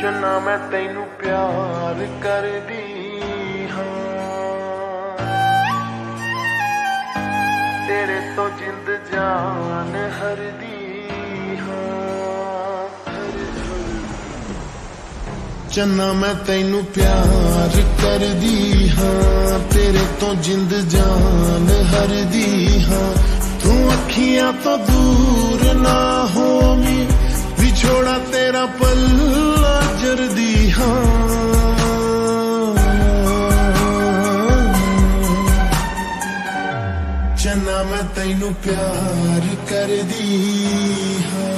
ਚੰਨਾ ਮੈਂ ਤੈਨੂੰ ਪਿਆਰ ਕਰਦੀ ਹਾਂ, ਤੇਰੇ ਤੋਂ ਜਿੰਦ ਜਾਨ ਹਰਦੀ ਹਾਂ। ਚੰਨਾ ਮੈਂ ਤੈਨੂੰ ਪਿਆਰ ਕਰਦੀ ਹਾਂ, ਤੇਰੇ ਤੋਂ ਜਿੰਦ ਜਾਨ ਹਰਦੀ ਹਾਂ। ਤੂੰ ਅੱਖੀਆਂ ਤੋਂ ਦੂਰ ਨਾ ਹੋਵੀਂ, ਵਿਛੋੜਾ ਤੇਰਾ ਪੱਲਾ ਜਰਦੀ ਹਾਂ। ਚੰਨਾ ਮੈਂ ਤੈਨੂੰ ਪਿਆਰ ਕਰਦੀ ਹਾਂ।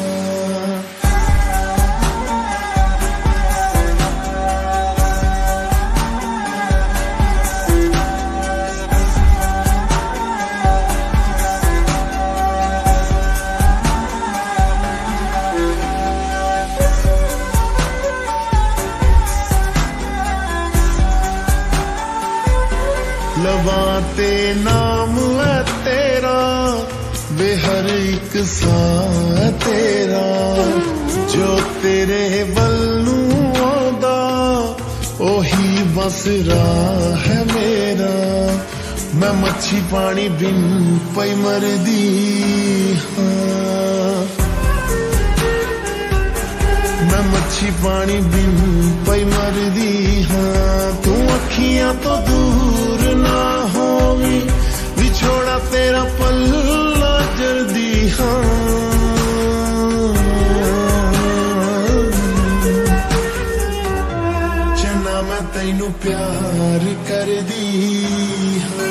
लबां ते नाम है तेरा, वे हर एक साह तेरा, जो तेरे वल्लू आंदा ओही बस राह है मेरा। मैं मच्छी पानी बिन पई मरदी हाँ, मैं मच्छी पानी बिन पई मरदी हाँ। तू अखियां तो दूर ना होवी, विछोड़ा तेरा पल्ला जरदी हाँ। चन्ना मैं तैनू प्यार करदी हाँ।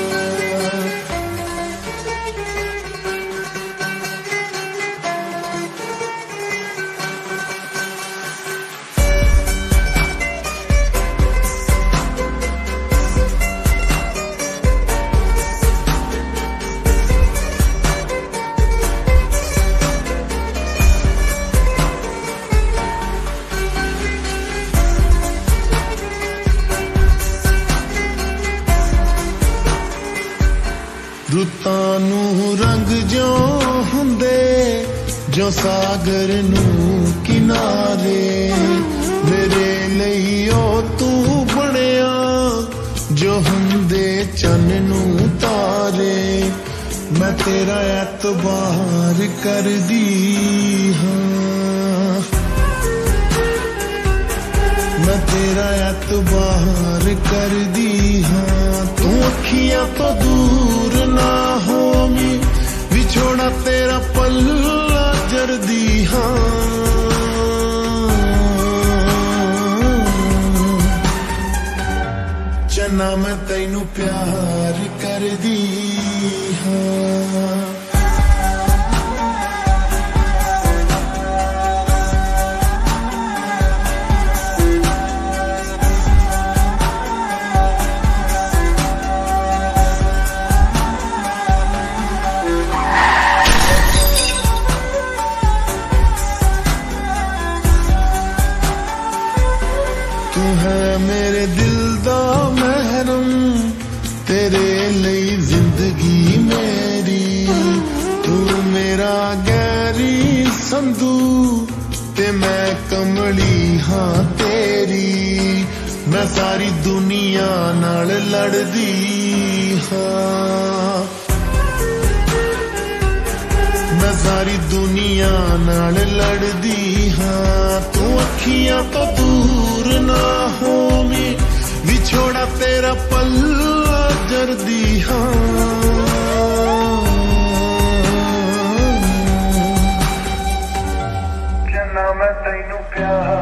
रुतां नूं रंग जो हुंदे, जो सागर नूं किनारे, मेरे लई ओ तू बणिया, जो हुंदे चन्न नूं तारे। मैं तेरा एतबार करदी हाँ, मैं तेरा एतबार करदी हाँ। तू अखियां तो दूर ना होवी, विछोड़ा तेरा पल्ला जरदी हाँ। चन्ना मैं तैनू प्यार करदी हाँ। तू है मेरे दिल दा महरम, तेरे लई जिंदगी मेरी। तू मेरा गैरी संधू, ते मैं कमली हाँ तेरी। मैं सारी दुनिया नाल लड़दी हाँ, मैं सारी दुनिया नाल लड़दी हाँ। तू अखियां तो दूर ना होवी, विछोड़ा तेरा पल्ला जरदी हाँ। चन्ना मैं तैनू प्यार